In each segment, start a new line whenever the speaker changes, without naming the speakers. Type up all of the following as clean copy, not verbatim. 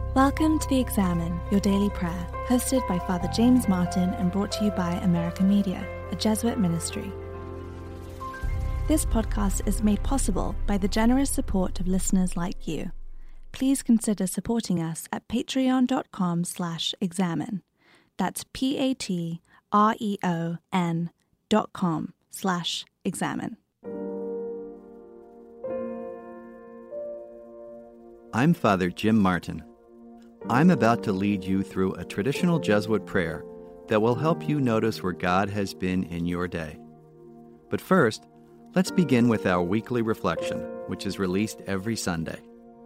Welcome to The Examen, your daily prayer, hosted by Father James Martin and brought to you by American Media, a Jesuit ministry. This podcast is made possible by the generous support of listeners like you. Please consider supporting us at patreon.com/examen. That's patreon.com/examen.
I'm Father Jim Martin. I'm about to lead you through a traditional Jesuit prayer that will help you notice where God has been in your day. But first, let's begin with our weekly reflection, which is released every Sunday.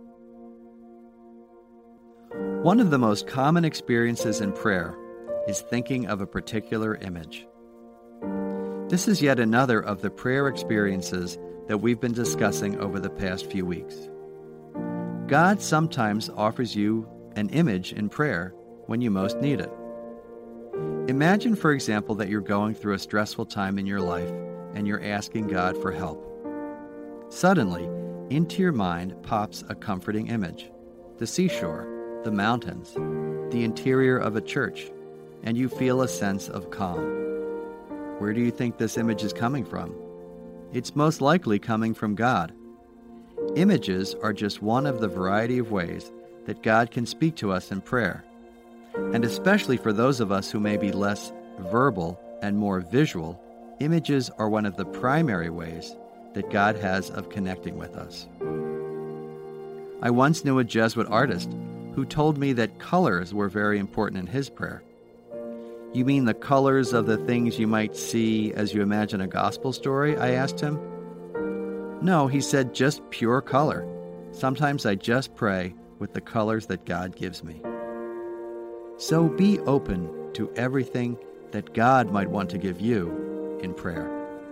One of the most common experiences in prayer is thinking of a particular image. This is yet another of the prayer experiences that we've been discussing over the past few weeks. God sometimes offers you an image in prayer when you most need it. Imagine, for example, that you're going through a stressful time in your life and you're asking God for help. Suddenly, into your mind pops a comforting image: the seashore, the mountains, the interior of a church, and you feel a sense of calm. Where do you think this image is coming from? It's most likely coming from God. Images are just one of the variety of ways that God can speak to us in prayer. And especially for those of us who may be less verbal and more visual, images are one of the primary ways that God has of connecting with us. I once knew a Jesuit artist who told me that colors were very important in his prayer. "You mean the colors of the things you might see as you imagine a gospel story?" I asked him. "No," he said, "just pure color. Sometimes I just pray with the colors that God gives me." So be open to everything that God might want to give you in prayer.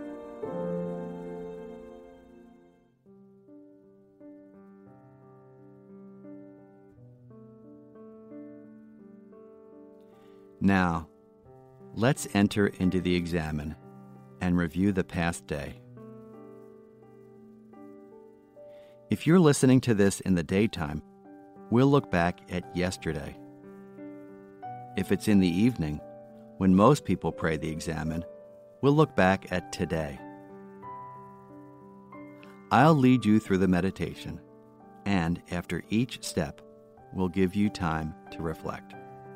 Now, let's enter into the Examen and review the past day. If you're listening to this in the daytime, we'll look back at yesterday. If it's in the evening, when most people pray the Examen, we'll look back at today. I'll lead you through the meditation, and after each step, we'll give you time to reflect.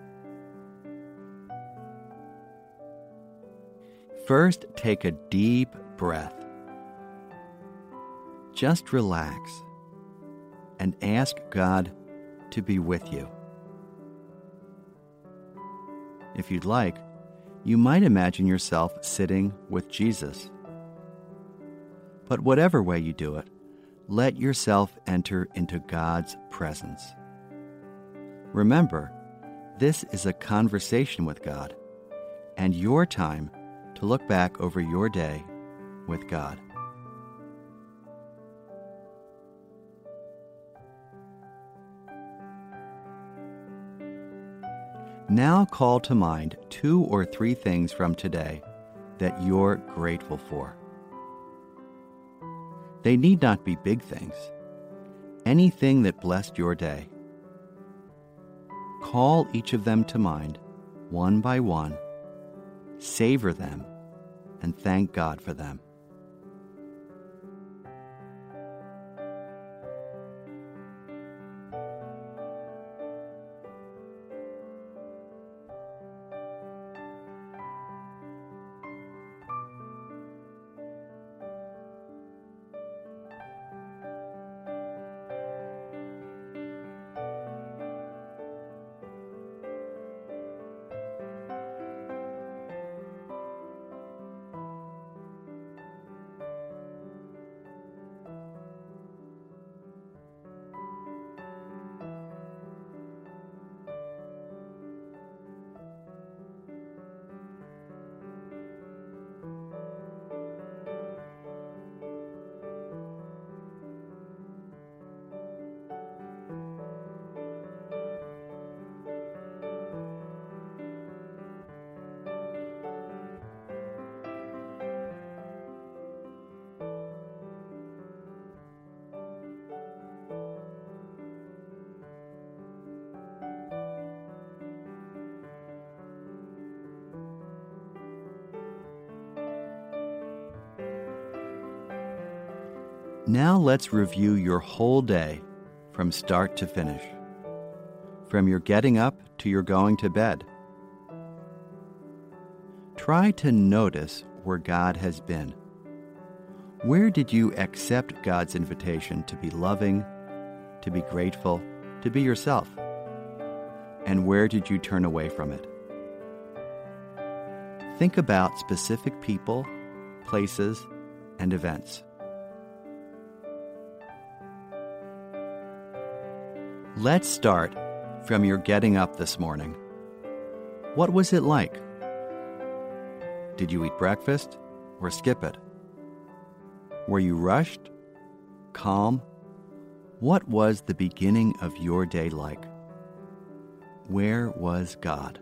First, take a deep breath. Just relax and ask God to be with you. If you'd like, you might imagine yourself sitting with Jesus. But whatever way you do it, let yourself enter into God's presence. Remember, this is a conversation with God, and your time to look back over your day with God. Now call to mind 2 or 3 things from today that you're grateful for. They need not be big things. Anything that blessed your day. Call each of them to mind, one by one, savor them, and thank God for them. Now let's review your whole day from start to finish, from your getting up to your going to bed. Try to notice where God has been. Where did you accept God's invitation to be loving, to be grateful, to be yourself? And where did you turn away from it? Think about specific people, places, and events. Let's start from your getting up this morning. What was it like? Did you eat breakfast or skip it? Were you rushed? Calm? What was the beginning of your day like? Where was God?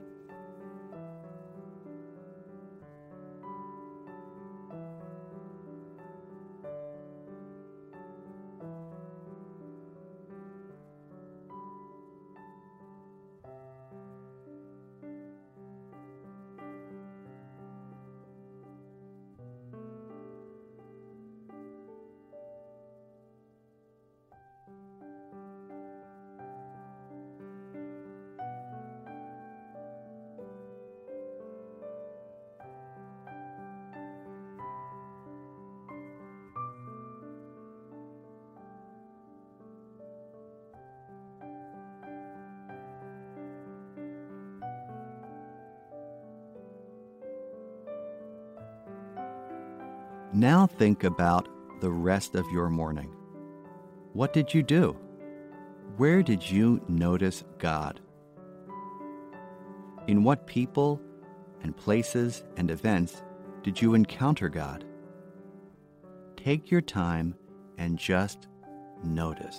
Now think about the rest of your morning. What did you do? Where did you notice God? In what people and places and events did you encounter God? Take your time and just notice.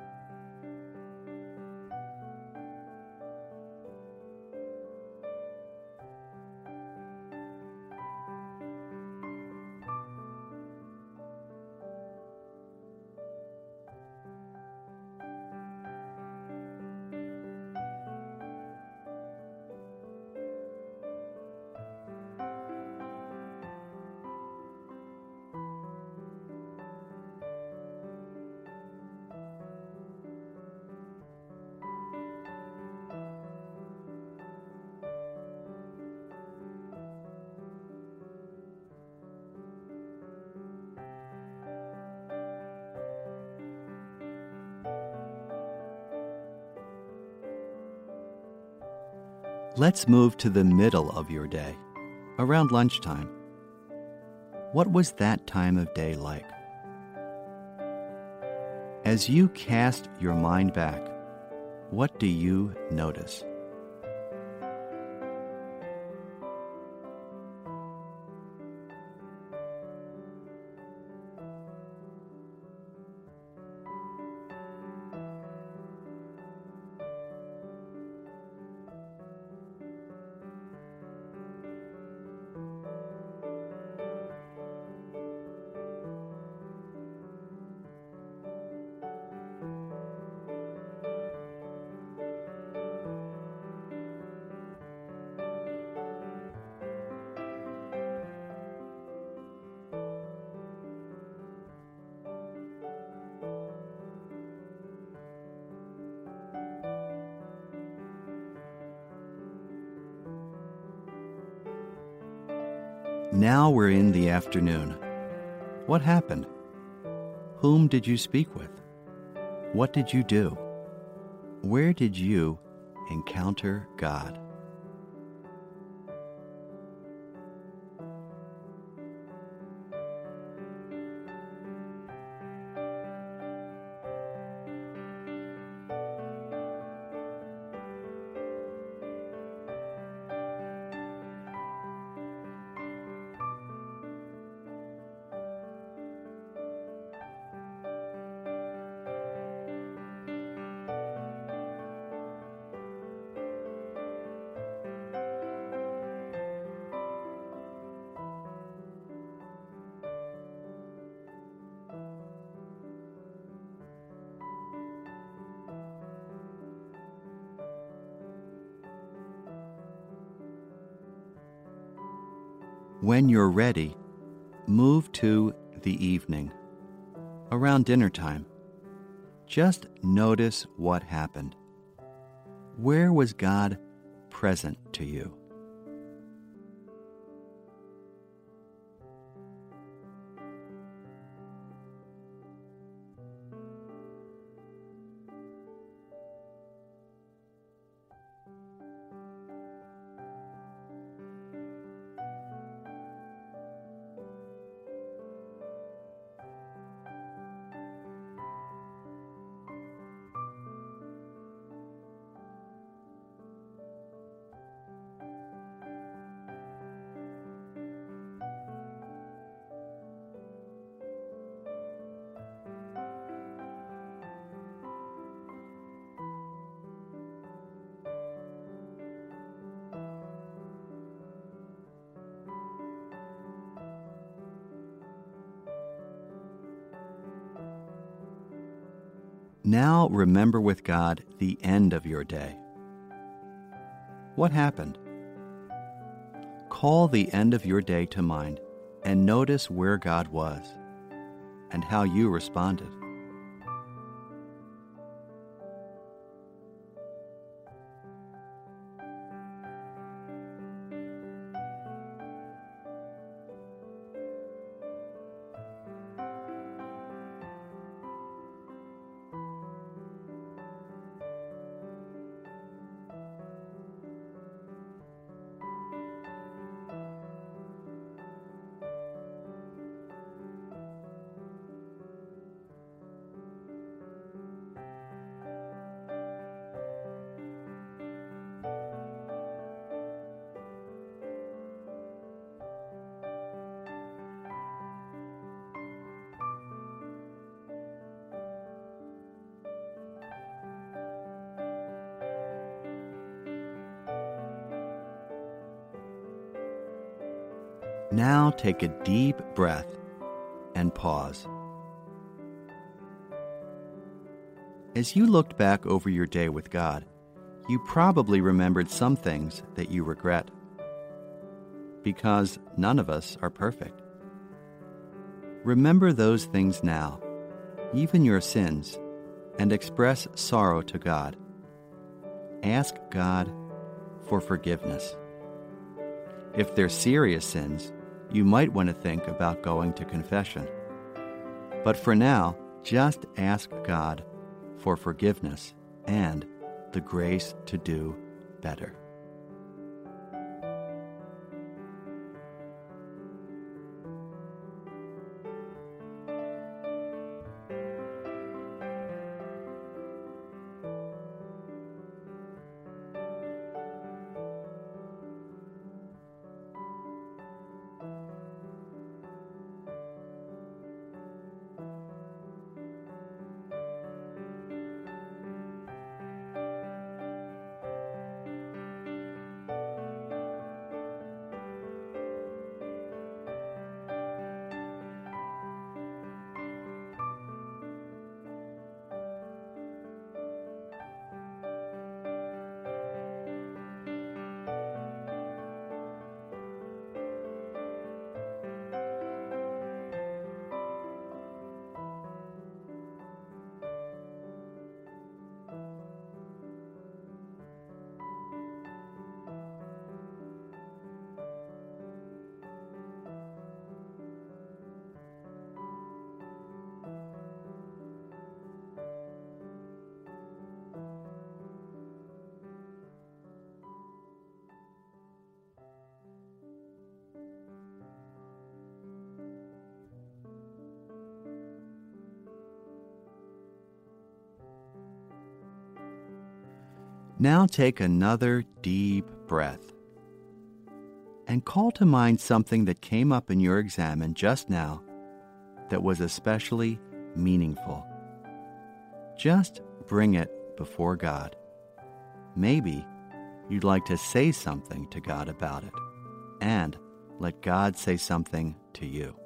Let's move to the middle of your day, around lunchtime. What was that time of day like? As you cast your mind back, what do you notice? Now we're in the afternoon. What happened? Whom did you speak with? What did you do? Where did you encounter God? When you're ready, move to the evening. around dinner time. Just notice what happened. Where was God present to you? Now remember with God the end of your day. What happened? Call the end of your day to mind and notice where God was and how you responded. Now take a deep breath and pause. As you looked back over your day with God, you probably remembered some things that you regret, because none of us are perfect. Remember those things now, even your sins, and express sorrow to God. Ask God for forgiveness. If they're serious sins, you might want to think about going to confession. But for now, just ask God for forgiveness and the grace to do better. Now take another deep breath and call to mind something that came up in your examen just now that was especially meaningful. Just bring it before God. Maybe you'd like to say something to God about it, and let God say something to you.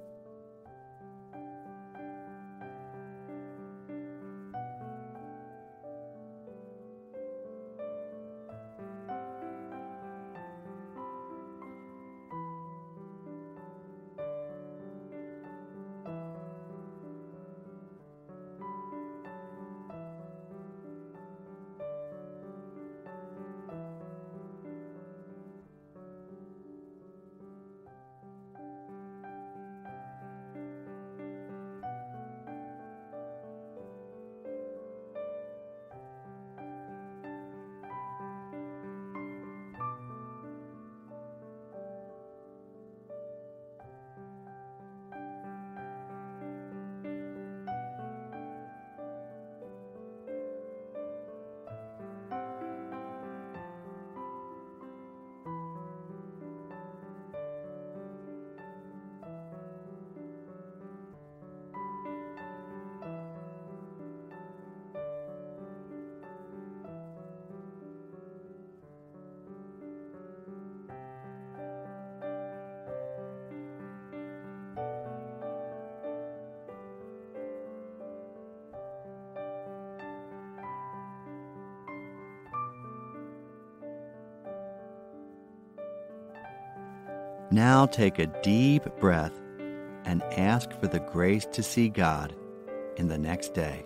Now take a deep breath and ask for the grace to see God in the next day.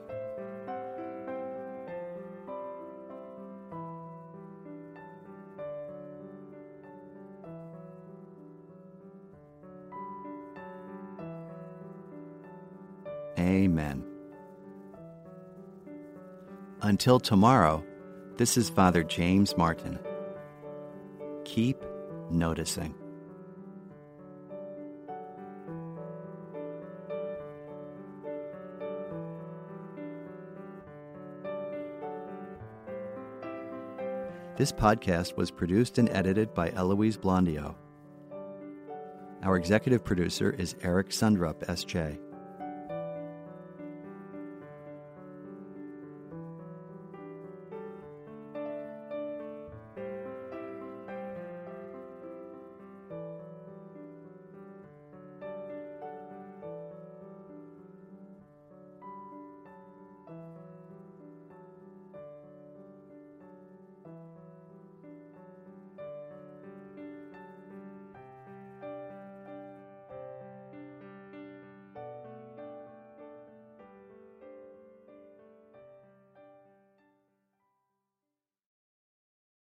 Amen. Until tomorrow, this is Father James Martin. Keep noticing. This podcast was produced and edited by Eloise Blondio. Our executive producer is Eric Sundrup, S.J.